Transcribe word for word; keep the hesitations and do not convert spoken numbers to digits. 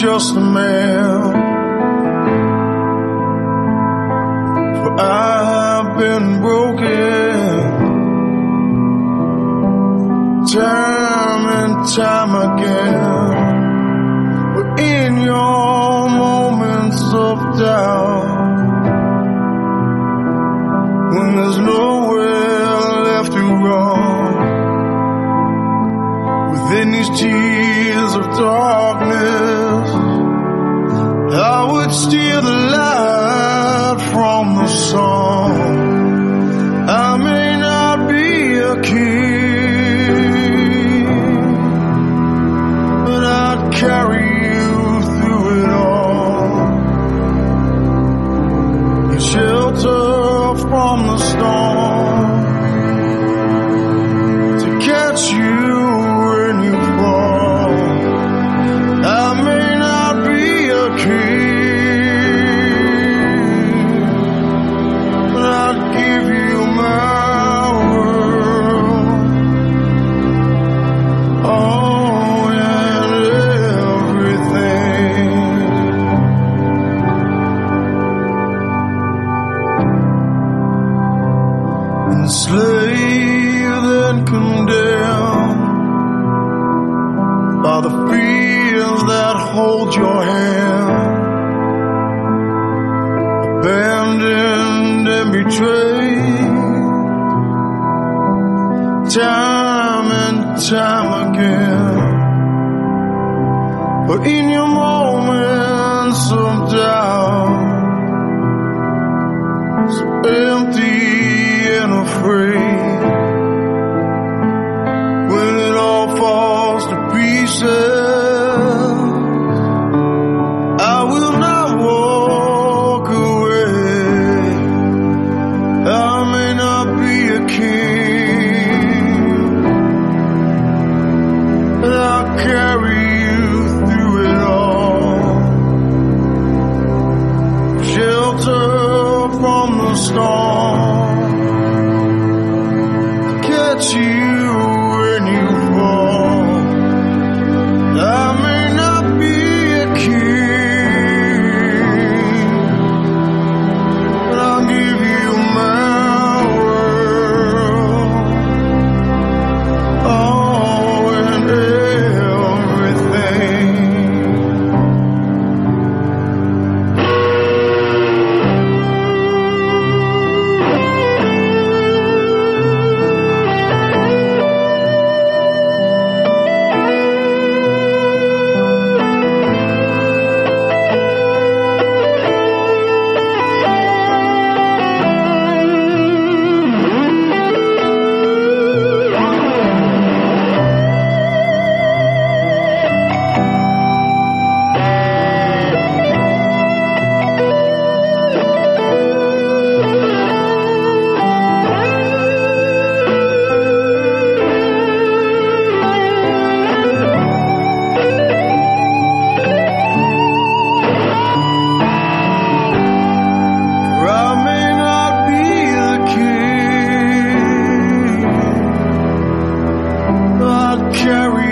just a man, for I've been broken time and time again. But in your moments of doubt, when there's nowhere left to run, within these tears of darkness, I would steal the light from the sun. I may not be a king, but I'd carry you through it all. You shelter from the storm to catch you when you fall. I may not be a king, but I'd give you my world, all and everything. Enslaved and condemned by the fears that hold your hand, abandoned and betrayed, time and time again. But in your moments of doubt, so empty and afraid, when it all falls to pieces, I will not walk away. I may not be a king, but I'll carry you through it all. Shelter from the storm, catch you when you fall. I may not be a king, but I'll give you my world, all and everything. Carry